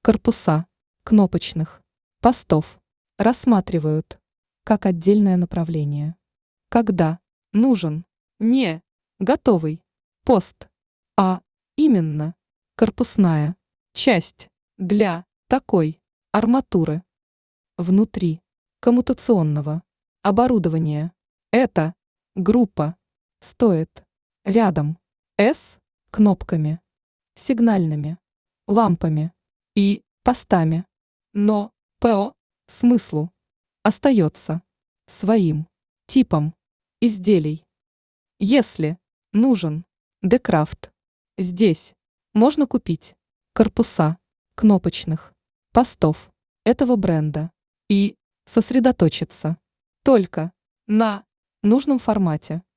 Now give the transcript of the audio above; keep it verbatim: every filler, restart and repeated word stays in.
Корпуса кнопочных постов рассматривают как отдельное направление, когда нужен не готовый пост, а именно корпусная часть для такой арматуры. Внутри коммутационного оборудования эта группа стоит рядом с кнопками, сигнальными лампами и постами, но по смыслу остается своим типом изделий. Если нужен декрафт, здесь можно купить корпуса кнопочных постов этого бренда и сосредоточиться только на нужном формате.